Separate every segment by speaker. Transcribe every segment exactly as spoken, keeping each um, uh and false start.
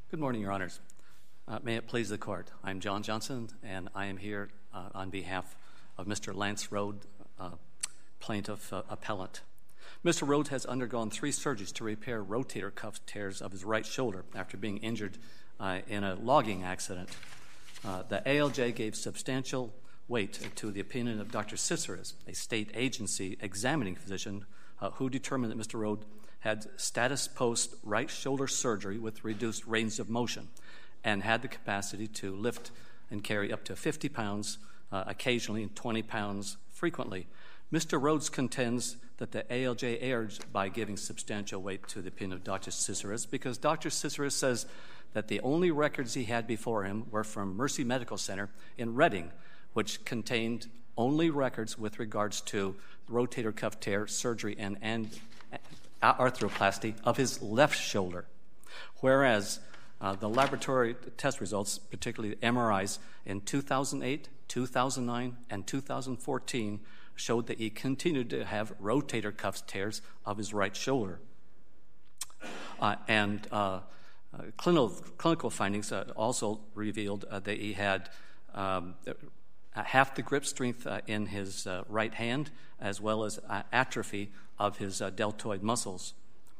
Speaker 1: Good morning, Your Honors. Uh, may it please the Court. I'm John Johnson, and I am here uh, on behalf of Mister Lance Rode, uh, plaintiff uh, appellant. Mister Rode has undergone three surgeries to repair rotator cuff tears of his right shoulder after being injured uh, in a logging accident. Uh, the A L J gave substantial weight to the opinion of Doctor Ciceres, a state agency examining physician uh, who determined that Mister Rode had status post right shoulder surgery with reduced range of motion and had the capacity to lift and carry up to fifty pounds uh, occasionally and twenty pounds frequently. Mister Rhodes contends that the A L J erred by giving substantial weight to the opinion of Doctor Ciceres because Doctor Ciceres says that the only records he had before him were from Mercy Medical Center in Reading, which contained only records with regards to rotator cuff tear surgery and, and arthroplasty of his left shoulder, whereas uh, the laboratory test results, particularly the M R Is in two thousand eight, two thousand nine, and two thousand fourteen, showed that he continued to have rotator cuff tears of his right shoulder. Uh, and uh, uh, clinical, clinical findings uh, also revealed uh, that he had um, half the grip strength uh, in his uh, right hand, as well as uh, atrophy of his uh, deltoid muscles.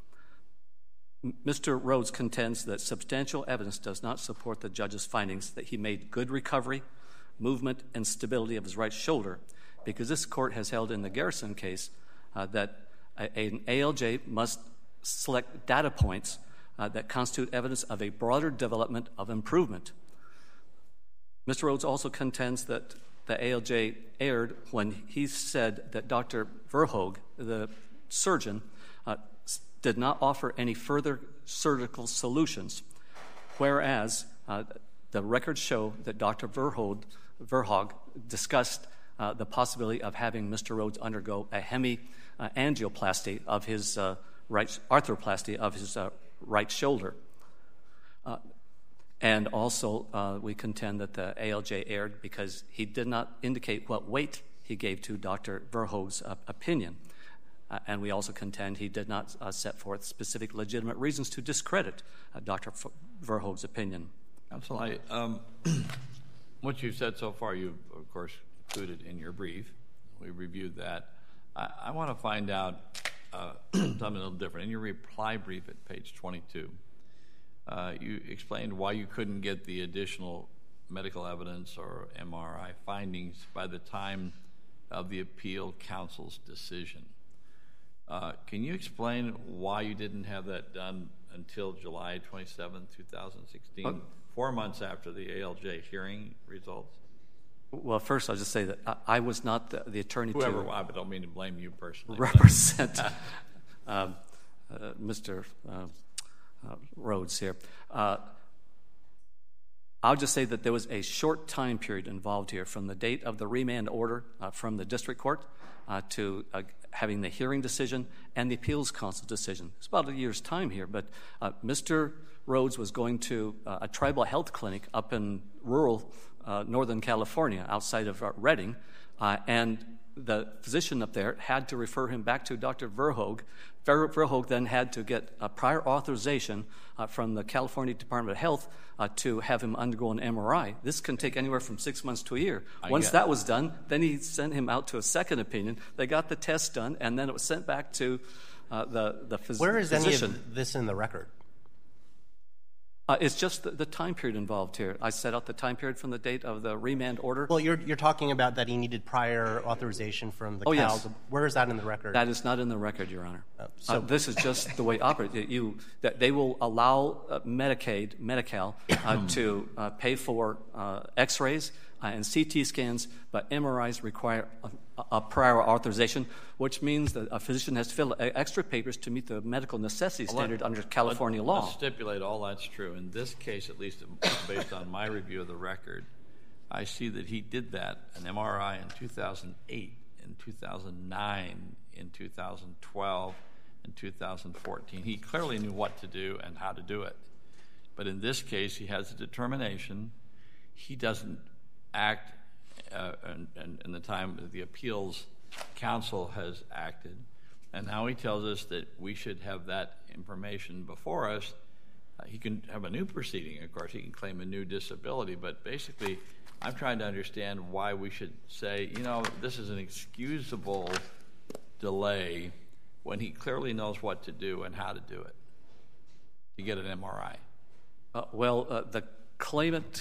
Speaker 1: Mister Rhodes contends that substantial evidence does not support the judge's findings that he made good recovery, movement, and stability of his right shoulder, because this court has held in the Garrison case uh, that a, an A L J must select data points uh, that constitute evidence of a broader development of improvement. Mister Rhodes also contends that the A L J erred when he said that Doctor Verhoeg, the surgeon, uh, did not offer any further surgical solutions, whereas uh, the records show that Doctor Verhoeg, Verhoeg discussed uh, the possibility of having Mister Rhodes undergo a hemiangioplasty of his uh, right, arthroplasty of his uh, right shoulder. Uh, And also, uh, we contend that the A L J erred because he did not indicate what weight he gave to Doctor Verhoeg's uh, opinion. Uh, and we also contend he did not uh, set forth specific legitimate reasons to discredit uh, Doctor F- Verhoeg's opinion.
Speaker 2: Counsel, I, um, what you've said so far, you've, of course, included in your brief. We reviewed that. I, I want to find out uh, something a little different. In your reply brief at page twenty-two, Uh, you explained why you couldn't get the additional medical evidence or M R I findings by the time of the appeal counsel's decision. Uh, can you explain why you didn't have that done until July twenty-seventh, twenty sixteen, uh, four months after the A L J hearing results?
Speaker 1: Well, first, I'll just say that I, I was not the, the attorney
Speaker 2: Whoever,
Speaker 1: to...
Speaker 2: I don't mean to blame you personally.
Speaker 1: ...represent uh, uh, Mister Uh, Uh, Rhodes here. Uh, I'll just say that there was a short time period involved here from the date of the remand order uh, from the district court uh, to uh, having the hearing decision and the appeals council decision. It's about a year's time here, but uh, Mister Rhodes was going to uh, a tribal health clinic up in rural uh, Northern California outside of uh, Reading, uh, and the physician up there had to refer him back to Doctor Verhoeg. Ver- Verhoeg then had to get a prior authorization uh, from the California Department of Health uh, to have him undergo an M R I. This can take anywhere from six months to a year.
Speaker 2: I
Speaker 1: Once
Speaker 2: get
Speaker 1: that was done, then he sent him out to a second opinion. They got the test done, and then it was sent back to uh, the, the phys-
Speaker 3: Where is
Speaker 1: physician.
Speaker 3: any of this in the record?
Speaker 1: Uh, it's just the, the time period involved here. I set out the time period from the date of the remand order.
Speaker 3: Well, you're you're talking about that he needed prior authorization from the
Speaker 1: oh,
Speaker 3: C A L.
Speaker 1: Yes.
Speaker 3: Where is that in the record?
Speaker 1: That is not in the record, Your Honor.
Speaker 3: Oh, so
Speaker 1: uh, this is just the way it operates. You, that they will allow uh, Medicaid, Medi-Cal, uh, to uh, pay for uh, X-rays uh, and C T scans, but M R Is require a, a prior authorization, which means that a physician has to fill extra papers to meet the medical necessity standard under California
Speaker 2: let,
Speaker 1: law.
Speaker 2: Let's stipulate all that's true. In this case, at least based on my review of the record, I see that he did that, an M R I in two thousand eight, in two thousand nine, in two thousand twelve, and two thousand fourteen. He clearly knew what to do and how to do it. But in this case, he has a determination. He doesn't act uh, in, in, in the time that the appeals council has acted. And now he tells us that we should have that information before us Uh, he can have a new proceeding, of course. He can claim a new disability. But basically, I'm trying to understand why we should say, you know, this is an excusable delay when he clearly knows what to do and how to do it, to get an M R I.
Speaker 1: Uh, well, uh, the claimant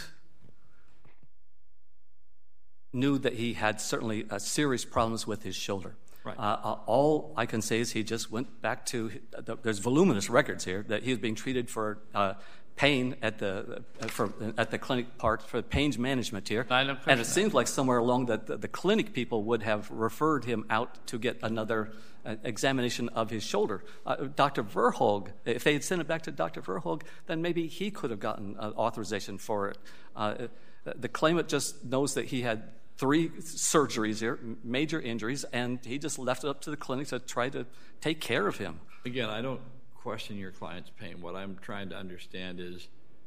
Speaker 1: knew that he had certainly uh, serious problems with his shoulder.
Speaker 2: Right.
Speaker 1: Uh, uh, all I can say is he just went back to, the, there's voluminous records here, that he was being treated for uh, pain at the uh, for at the clinic part for pain management here.
Speaker 2: I don't
Speaker 1: and it
Speaker 2: that.
Speaker 1: seems like somewhere along that the, the clinic people would have referred him out to get another uh, examination of his shoulder. Uh, Doctor Verhoeg, if they had sent it back to Doctor Verhoeg, then maybe he could have gotten uh, authorization for it. Uh, the claimant just knows that he had three surgeries here, major injuries, and he just left it up to the clinic to try to take care of him.
Speaker 2: Again, I don't question your client's pain. What I'm trying to understand is,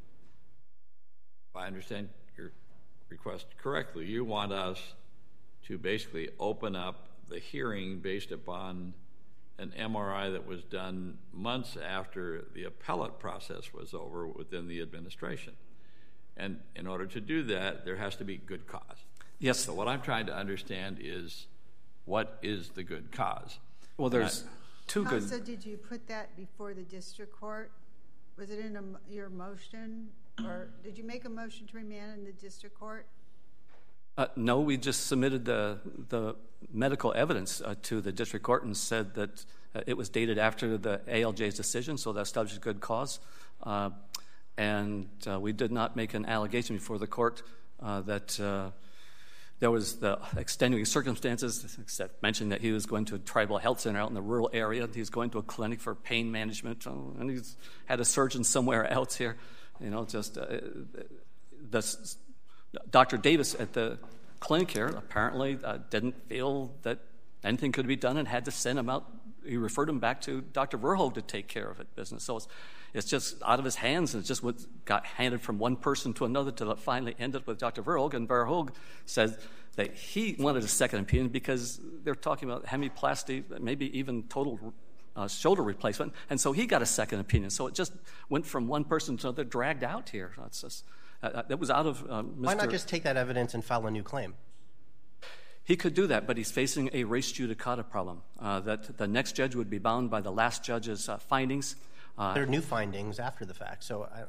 Speaker 2: if I understand your request correctly, you want us to basically open up the hearing based upon an M R I that was done months after the appellate process was over within the administration. And in order to do that, there has to be good cause.
Speaker 1: Yes.
Speaker 2: So what I'm trying to understand is, what is the good cause?
Speaker 1: Well, there's
Speaker 2: I,
Speaker 1: two good...
Speaker 4: So did you put that before the district court? Was it in a, your motion? Or did you make a motion to remand in the district court?
Speaker 1: Uh, no, we just submitted the, the medical evidence uh, to the district court and said that uh, it was dated after the A L J's decision, so that established good cause. Uh, and uh, we did not make an allegation before the court uh, that... Uh, There was the extenuating circumstances, except mentioning that he was going to a tribal health center out in the rural area. He was going to a clinic for pain management, and he's had a surgeon somewhere else here. You know, just uh, the, Doctor Davis at the clinic here apparently uh, didn't feel that anything could be done and had to send him out. He referred him back to Doctor Verhoeg to take care of it business. So it's, it's just out of his hands, and it just went, got handed from one person to another till it finally ended with Doctor Verhoeg. And Verhoeg said that he wanted a second opinion because they're talking about hemiplasty, maybe even total uh, shoulder replacement. And so he got a second opinion. So it just went from one person to another, dragged out here. It's just, uh, that was out of uh, Mister
Speaker 3: Why not just take that evidence and file a new claim?
Speaker 1: He could do that, but he's facing a res judicata problem, uh, that the next judge would be bound by the last judge's uh, findings. Uh,
Speaker 3: there are new findings after the fact, so I,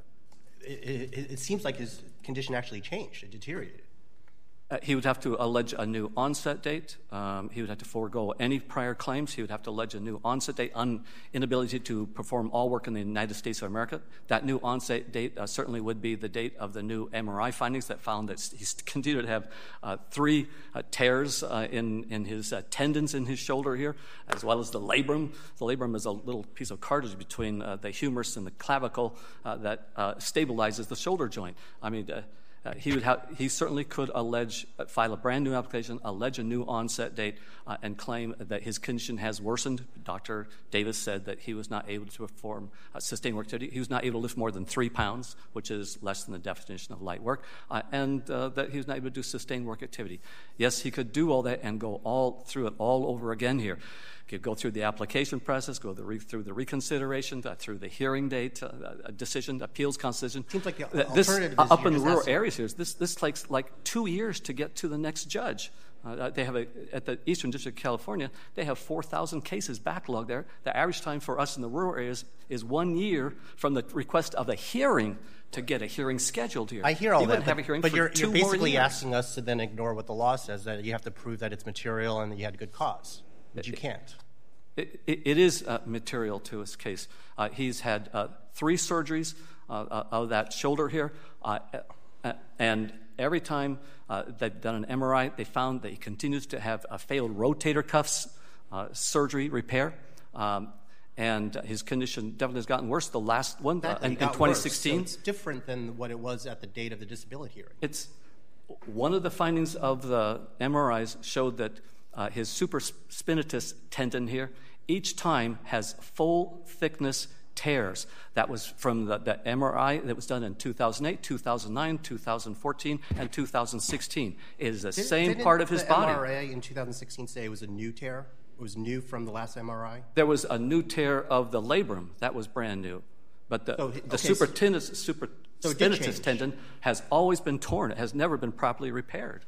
Speaker 3: it, it, it seems like his condition actually changed, it deteriorated.
Speaker 1: Uh, he would have to allege a new onset date. Um, he would have to forego any prior claims. He would have to allege a new onset date, un- inability to perform all work in the United States of America. That new onset date uh, certainly would be the date of the new M R I findings that found that he's continued to have uh, three uh, tears uh, in, in his uh, tendons in his shoulder here, as well as the labrum. The labrum is a little piece of cartilage between uh, the humerus and the clavicle uh, that uh, stabilizes the shoulder joint. I mean, uh, Uh, he would have. He certainly could allege, uh, file a brand new application, allege a new onset date, uh, and claim that his condition has worsened. Doctor Davis said that he was not able to perform uh, sustained work activity. He was not able to lift more than three pounds, which is less than the definition of light work, uh, and uh, that he was not able to do sustained work activity. Yes, he could do all that and go all through it all over again here. He could go through the application process, go the re- through the reconsideration, uh, through the hearing date, uh, a decision, appeals constitution.
Speaker 3: Seems like the
Speaker 1: this,
Speaker 3: alternative
Speaker 1: uh,
Speaker 3: is
Speaker 1: up
Speaker 3: you
Speaker 1: in the
Speaker 3: just
Speaker 1: rural
Speaker 3: ask-
Speaker 1: areas here. This this takes like two years to get to the next judge. Uh, they have a, at the Eastern District of California, they have four thousand cases backlogged there. The average time for us in the rural areas is one year from the request of a hearing to get a hearing scheduled here.
Speaker 3: I hear all
Speaker 1: you
Speaker 3: that,
Speaker 1: have a
Speaker 3: but,
Speaker 1: hearing
Speaker 3: but
Speaker 1: for
Speaker 3: you're,
Speaker 1: two
Speaker 3: you're basically
Speaker 1: more years.
Speaker 3: asking us to then ignore what the law says, that you have to prove that it's material and that you had good cause, but you can't.
Speaker 1: It, it, it is uh, material to his case. Uh, he's had uh, three surgeries uh, uh, of that shoulder here, uh, uh, and every time uh, they've done an M R I, they found that he continues to have a failed rotator cuffs uh, surgery repair, um, and his condition definitely has gotten worse. The last one uh, in, in twenty sixteen.
Speaker 3: Worse, so it's different than what it was at the date of the disability hearing.
Speaker 1: It's one of the findings of the M R Is showed that Uh, his supraspinatus tendon here each time has full thickness tears. That was from the, the M R I that was done in two thousand eight, two thousand nine, two thousand fourteen, and two thousand sixteen. It is the
Speaker 3: Did,
Speaker 1: same
Speaker 3: didn't
Speaker 1: part of his
Speaker 3: the
Speaker 1: body.
Speaker 3: M R I in two thousand sixteen say it was a new tear? It was new from the last M R I?
Speaker 1: There was a new tear of the labrum. That was brand new. But the,
Speaker 3: So,
Speaker 1: the
Speaker 3: okay,
Speaker 1: superintendent's, super
Speaker 3: So it did
Speaker 1: spinatus
Speaker 3: change.
Speaker 1: tendon has always been torn. It has never been properly repaired.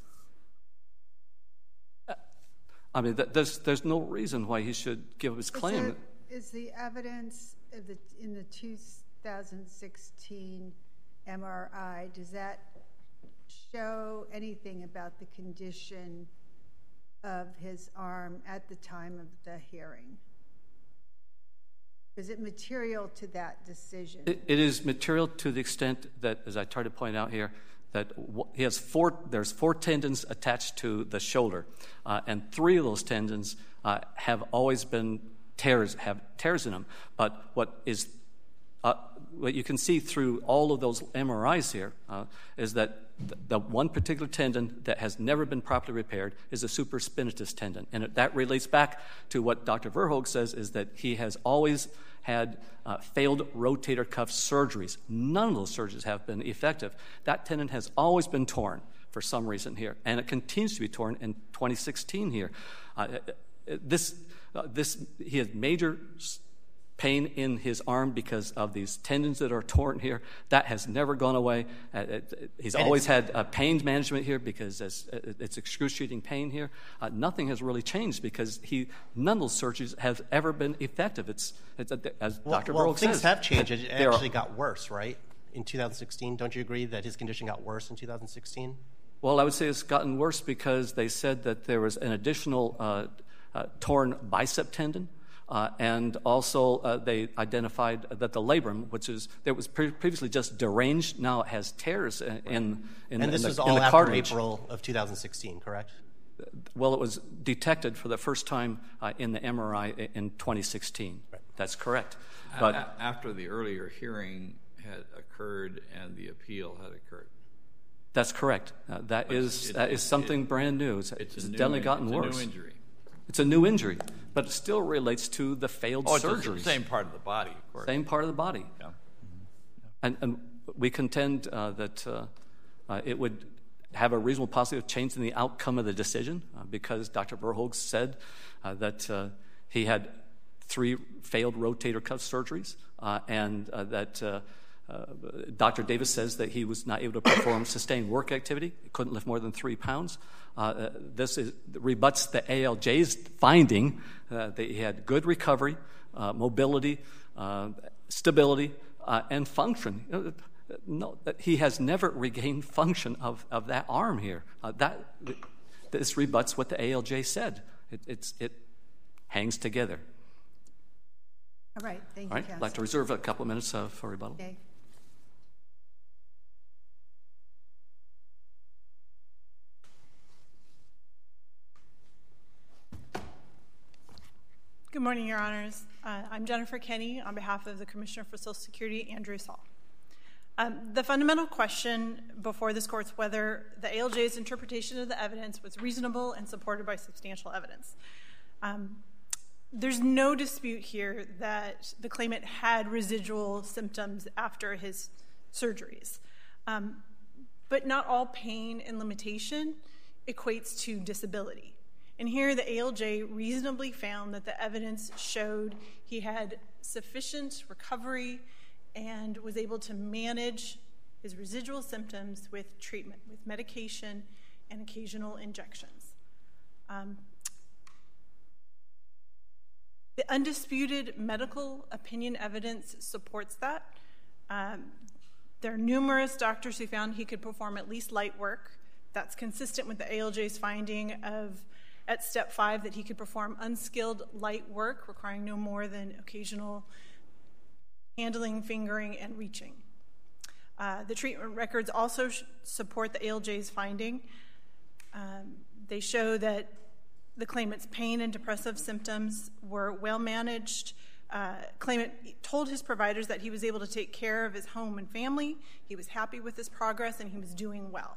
Speaker 1: I mean, th- there's, there's no reason why he should give his claim.
Speaker 4: Is, it, is the evidence of the, in the two thousand sixteen M R I, does that show anything about the condition of his arm at the time of the hearing? Is it material to that decision?
Speaker 1: It, it is material to the extent that, as I tried to point out here, that w- he has four. There's four tendons attached to the shoulder, uh, and three of those tendons uh, have always been tears, have tears in them. But what is uh, what you can see through all of those M R Is here uh, is that th- the one particular tendon that has never been properly repaired is the supraspinatus tendon, and it, that relates back to what Doctor Verhoek says, is that he has always had uh, failed rotator cuff surgeries. None of those surgeries have been effective. That tendon has always been torn for some reason here, and it continues to be torn in twenty sixteen here. Uh, this, uh, this, he has major pain in his arm because of these tendons that are torn here. That has never gone away. Uh, it, he's
Speaker 3: And
Speaker 1: always had uh, pain management here because it's, it's excruciating pain here. Uh, nothing has really changed because he none of those surgeries have ever been effective. It's, it's as
Speaker 3: Well,
Speaker 1: Doctor
Speaker 3: well,
Speaker 1: Verhoek
Speaker 3: things
Speaker 1: says.
Speaker 3: have changed. It
Speaker 1: there are-
Speaker 3: actually got worse, right? In two thousand sixteen, don't you agree that his condition got worse in two thousand sixteen?
Speaker 1: Well, I would say it's gotten worse because they said that there was an additional uh, uh, torn bicep tendon. Uh, and also, uh, they identified that the labrum, which is that was pre- previously just deranged, now it has tears in in, in,
Speaker 3: And this
Speaker 1: in the,
Speaker 3: was
Speaker 1: in
Speaker 3: all
Speaker 1: the
Speaker 3: after
Speaker 1: cartilage.
Speaker 3: April of two thousand sixteen, correct?
Speaker 1: Well, it was detected for the first time uh, in the M R I in twenty sixteen.
Speaker 3: Right.
Speaker 1: That's correct.
Speaker 2: A-
Speaker 1: But
Speaker 2: a- after the earlier hearing had occurred and the appeal had occurred.
Speaker 1: that's correct. Uh, that
Speaker 2: But
Speaker 1: is
Speaker 2: it-
Speaker 1: that is
Speaker 2: it-
Speaker 1: something
Speaker 2: it-
Speaker 1: brand new. It's,
Speaker 2: It's,
Speaker 1: it's
Speaker 2: a new,
Speaker 1: definitely
Speaker 2: in-
Speaker 1: gotten
Speaker 2: it's
Speaker 1: worse.
Speaker 2: a new injury.
Speaker 1: It's a new injury, but it still relates to the failed
Speaker 2: Oh, it's
Speaker 1: surgeries.
Speaker 2: the same part of the body, of course.
Speaker 1: Same part of the body.
Speaker 2: Yeah.
Speaker 1: And, and we contend uh, that uh, uh, it would have a reasonable possibility of changing the outcome of the decision uh, because Doctor Verhoek said uh, that uh, he had three failed rotator cuff surgeries uh, and uh, that uh, uh, Doctor Davis says that he was not able to perform sustained work activity. He couldn't lift more than three pounds. Uh, this is, rebuts the A L J's finding uh, that he had good recovery, uh, mobility, uh, stability, uh, and function. You know, no, that he has never regained function of, of that arm here. Uh, that this rebuts what the A L J said. It, it's, it hangs together.
Speaker 4: All right, thank
Speaker 1: All
Speaker 4: you,
Speaker 1: right, I'd
Speaker 4: Counsel.
Speaker 1: like to reserve a couple of minutes uh, for rebuttal.
Speaker 4: Okay.
Speaker 5: Good morning, Your Honors. Uh, I'm Jennifer Kenny on behalf of the Commissioner for Social Security, Andrew Saul. Um, the fundamental question before this court is whether the A L J's interpretation of the evidence was reasonable and supported by substantial evidence. Um, there's no dispute here that the claimant had residual symptoms after his surgeries. Um, but not all pain and limitation equates to disability. And here the A L J reasonably found that the evidence showed he had sufficient recovery and was able to manage his residual symptoms with treatment, with medication and occasional injections. Um, the undisputed medical opinion evidence supports that. Um, there are numerous doctors who found he could perform at least light work. That's consistent with the A L J's finding of, at step five, that he could perform unskilled light work requiring no more than occasional handling, fingering, and reaching. Uh, the treatment records also sh- support the A L J's finding. Um, they show that the claimant's pain and depressive symptoms were well managed. Uh, claimant told his providers that he was able to take care of his home and family. He was happy with his progress, and he was doing well.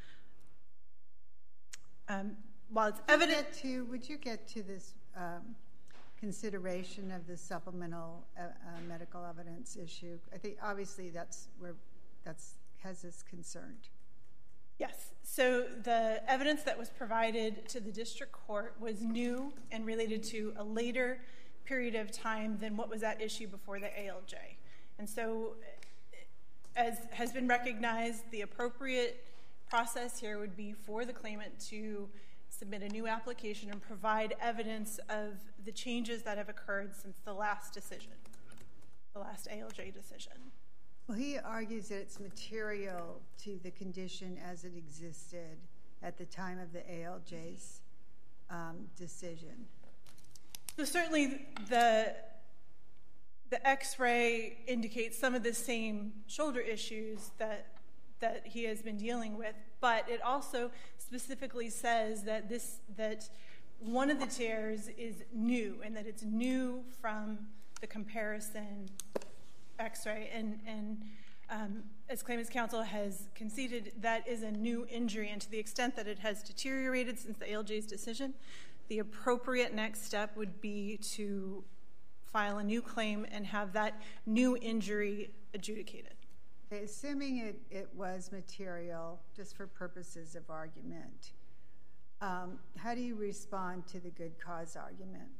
Speaker 5: Um, while it's evident...
Speaker 4: Get to, would you get to this um, consideration of the supplemental uh, uh, medical evidence issue? I think obviously that's where that's has us concerned.
Speaker 5: Yes. So the evidence that was provided to the district court was new and related to a later period of time than what was at issue before the A L J. And so, as has been recognized, the appropriate process here would be for the claimant to submit a new application and provide evidence of the changes that have occurred since the last decision, the last A L J decision.
Speaker 4: Well, he argues that it's material to the condition as it existed at the time of the A L J's um, decision.
Speaker 5: So certainly the, the x-ray indicates some of the same shoulder issues that, that he has been dealing with, but it also specifically says that, this, that one of the tears is new and that it's new from the comparison x-ray. And, and um, as claimant's counsel has conceded, that is a new injury, and to the extent that it has deteriorated since the A L J's decision, the appropriate next step would be to file a new claim and have that new injury adjudicated.
Speaker 4: Okay, assuming it, it was material, just for purposes of argument, um, how do you respond to the good cause argument?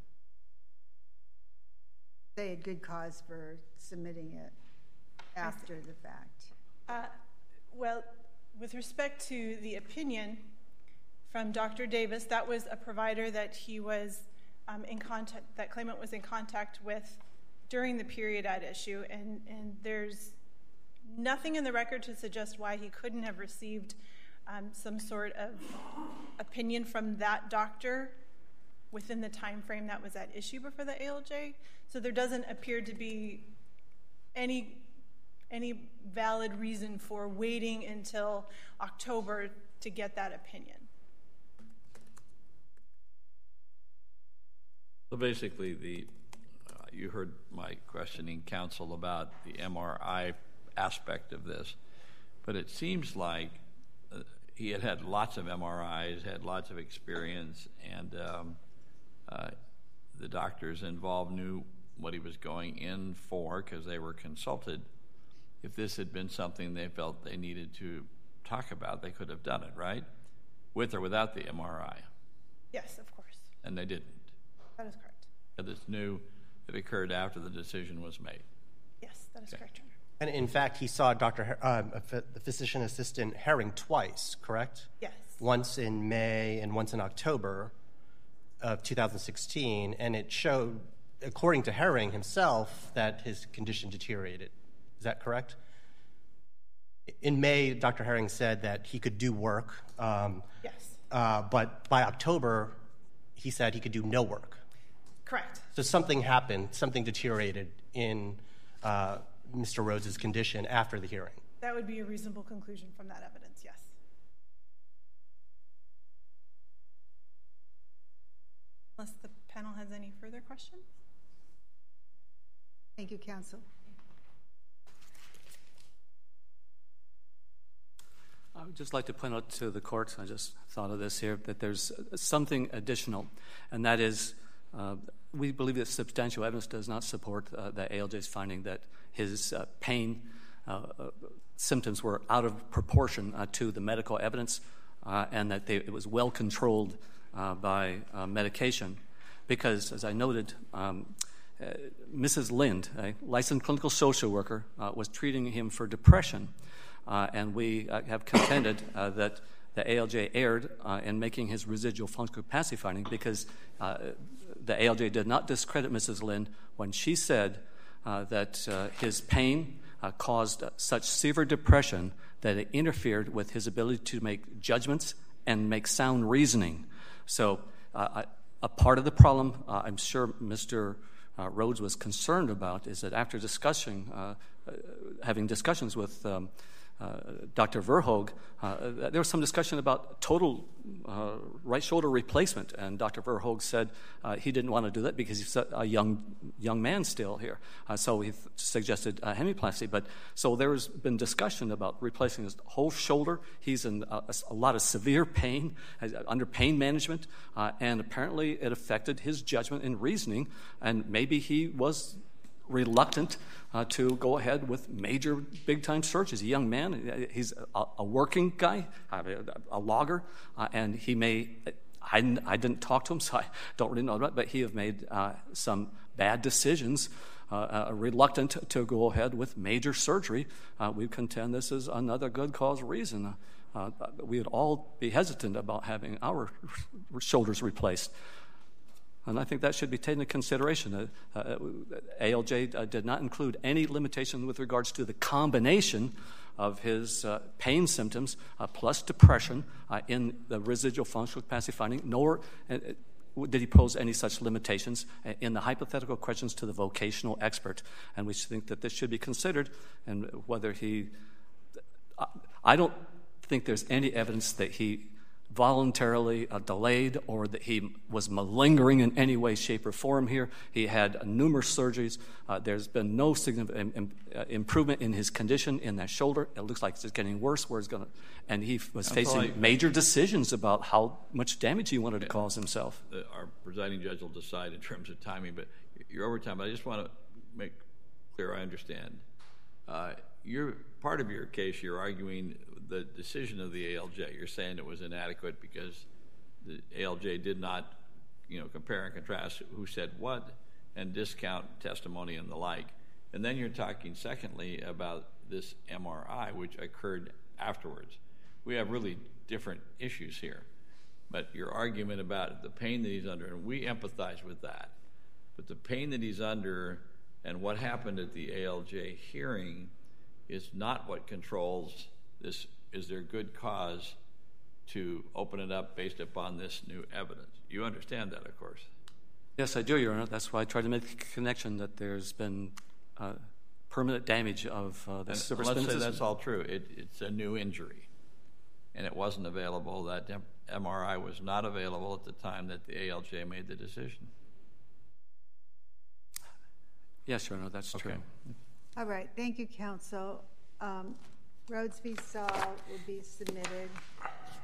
Speaker 4: Say a good cause for submitting it after the fact.
Speaker 5: Uh, well, with respect to the opinion from Doctor Davis, that was a provider that he was um, in contact, that claimant was in contact with during the period at issue, and, and there's nothing in the record to suggest why he couldn't have received um, some sort of opinion from that doctor within the time frame that was at issue before the A L J. So there doesn't appear to be any any valid reason for waiting until October to get that opinion.
Speaker 2: So basically, the uh, you heard my questioning counsel about the M R I aspect of this, but it seems like uh, he had had lots of M R Is, had lots of experience, and um, uh, the doctors involved knew what he was going in for because they were consulted. If this had been something they felt they needed to talk about, they could have done it, right? With or without the M R I.
Speaker 5: Yes, of course.
Speaker 2: And they didn't.
Speaker 5: That is correct.
Speaker 2: And this new, it occurred after the decision was made.
Speaker 5: Yes, that is
Speaker 2: Okay.
Speaker 5: correct, Your Honor.
Speaker 3: And in fact, he saw Doctor Her- uh, the physician assistant Herring twice, correct?
Speaker 5: Yes.
Speaker 3: Once in May and once in October of two thousand sixteen, and it showed, according to Herring himself, that his condition deteriorated. Is that correct? In May, Doctor Herring said that he could do work. Um,
Speaker 5: Yes.
Speaker 3: uh, but by October, he said he could do no work.
Speaker 5: Correct.
Speaker 3: So something happened, something deteriorated in uh, Mister Rhodes' condition after the hearing.
Speaker 5: That would be a reasonable conclusion from that evidence, yes. Unless the panel has any further questions?
Speaker 4: Thank you, counsel.
Speaker 1: I would just like to point out to the court, I just thought of this here, that there's something additional, and that is uh, we believe that substantial evidence does not support uh, the A L J's finding that his uh, pain uh, uh, symptoms were out of proportion uh, to the medical evidence uh, and that they, it was well controlled uh, by uh, medication because, as I noted, um, uh, Missus Lind, a licensed clinical social worker, uh, was treating him for depression. Uh, and we uh, have contended uh, that the A L J erred uh, in making his residual functional capacity finding because uh, the A L J did not discredit Missus Lind when she said uh, that uh, his pain uh, caused uh, such severe depression that it interfered with his ability to make judgments and make sound reasoning. So uh, a part of the problem uh, I'm sure Mister Uh, Rhodes was concerned about is that after discussing, uh, uh, having discussions with um, uh, Doctor Verhoeg, uh, there was some discussion about total uh, right shoulder replacement, and Doctor Verhoeg said uh, he didn't want to do that because he's a young young man still here. Uh, so he th- suggested uh, hemiplasty. But so there's been discussion about replacing his whole shoulder. He's in a, a lot of severe pain, uh, under pain management, uh, and apparently it affected his judgment and reasoning, and maybe he was reluctant uh, to go ahead with major big-time search. He's a young man. He's a, a working guy, a, a logger, uh, and he may, I, I didn't talk to him, so I don't really know about it, but he have made uh, some bad decisions uh, uh, reluctant to go ahead with major surgery, uh, we contend this is another good cause reason. Uh, we would all be hesitant about having our shoulders replaced. And I think that should be taken into consideration. Uh, uh, A L J uh, did not include any limitation with regards to the combination of his uh, pain symptoms uh, plus depression uh, in the residual functional capacity finding, nor uh, did he pose any such limitations in the hypothetical questions to the vocational expert. And we think that this should be considered, and whether he, I don't think there's any evidence that he voluntarily uh, delayed or that he was malingering in any way, shape, or form here. He had numerous surgeries. Uh, there's been no significant im- uh, improvement in his condition in that shoulder. It looks like it's getting worse. Where it's going to, and he was
Speaker 2: I'm
Speaker 1: facing
Speaker 2: sorry.
Speaker 1: major decisions about how much damage he wanted to cause himself.
Speaker 2: The, our presiding judge will decide in terms of timing, but you're over time. But I just want to make clear I understand. Uh, you're part of your case. You're arguing the decision of the A L J. You're saying it was inadequate because the A L J did not, you know, compare and contrast who said what and discount testimony and the like. And then you're talking, secondly, about this M R I, which occurred afterwards. We have really different issues here. But your argument about the pain that he's under, and we empathize with that, but the pain that he's under and what happened at the A L J hearing is not what controls this. Is there good cause to open it up based upon this new evidence? You understand that, of course.
Speaker 1: Yes, I do, Your Honor. That's why I tried to make the connection that there's been uh, permanent damage of uh, the
Speaker 2: And
Speaker 1: cerebrospinal
Speaker 2: let's say
Speaker 1: system.
Speaker 2: that's all true. It, it's a new injury, and it wasn't available. That M R I was not available at the time that the A L J made the decision.
Speaker 1: Yes, Your Honor, that's
Speaker 2: Okay.
Speaker 1: true.
Speaker 4: All right, thank you, counsel. Um, Rhodes v. Saul will be submitted.